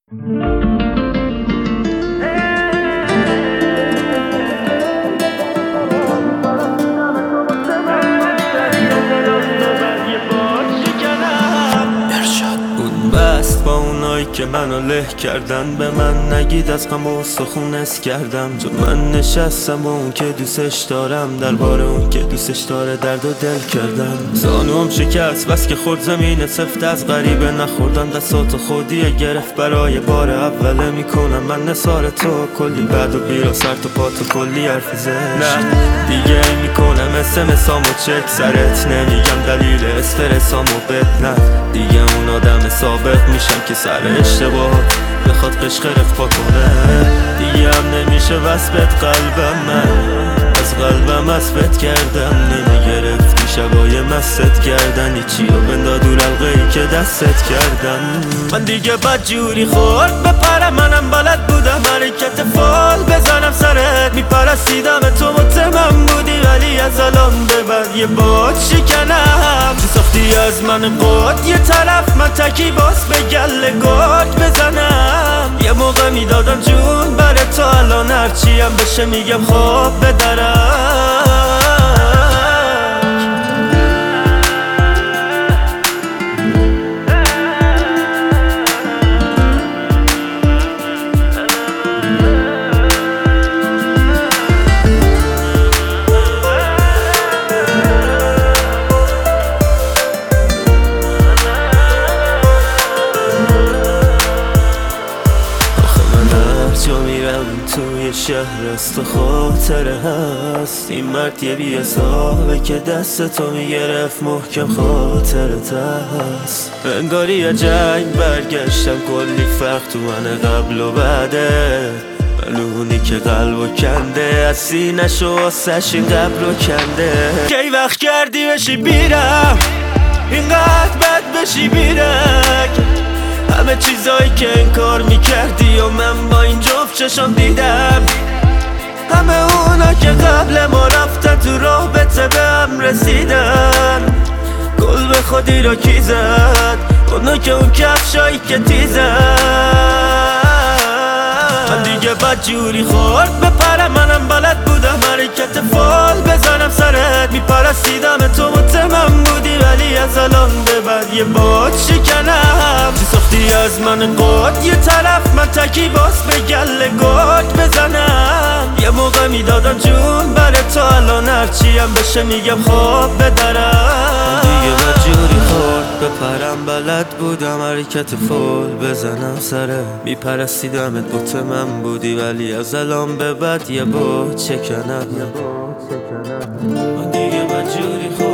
بست با اونایی که منو له کردن، به من نگید از غم و سخون اس کردم. جو من نشستم با اون که دوستش دارم، درباره اون که دوستش داره درد و دل کردم. زانوم شکست بس که خورد زمین سفت، از غریبه نخوردم دستات خودیه گرفت. برای بار اوله میکنم من نثار تو، کلی بد و بیرا سر تا پا تو کلی حرف زشت. دیگه میکنم اسمسامو چک سرت، نمیگم دلیل استرسامو بد. نه دیگه اون آدم سابق میشم که سر اشتباه بخواد قشق رفت کنه. دیگه هم نمیشه وصفت قلبم، من از قلبم وصفت کردم. نمیگرفتی شبای مست کردن چی رو بندا دور القهی که دستت کردم. من دیگه بد جوری خورد بپرم، منم بلد بودم حرکت فال بزنم سرت. میپرستیدم تو مطمئن بودی، ولی از الان به بعد یه باد شکنم. تو ساختی از من قد یه طرف، من تکی باز به گله گرد بزنم. یه موقع میدادم جون بره تا الان هرچی هم بشه میگم خواب بدرم. توی شهر است و خاطره هست، این مرد یه بی حسابه که دست تو میگرفت محکم خاطرت هست. انگاری یه جنگ برگشتم، کلی فرق تو من قبل و بعده. اونی که قلبو کنده از سینش و آسش این قبر رو کنده. کی وقت کردی بشی بیرم، اینقدر بد بشی بیرک. همه چیزایی که انکار میکردی و من با این جفت چشم دیدم. همه اونا که قبل ما رفتن تو رابطه به هم رسیدن. گل به خودی رو کی زد، اونا که اون کفشایی که تیزن. من دیگه بد جوری خورد بپرم، منم بلد بودم حرکت فال بزنم سرت. میپرستیدم تو مطمئن بودی، ولی از الان به بعد یه باد شکنم. تو ساختی از من قد یه طرف، من تکی باز به گله گرد بزنم. یه موقع میدادم جون بره تا الان هرچی هم بشه میگم خواب بدرم. دیگه بد جوری خورد بپرم، بلد بودم حرکت فال بزنم سره. میپرستیدمت مطمئن بودی، ولی از الان به بعد یه باد شکنم. دیگه بد جوری خورد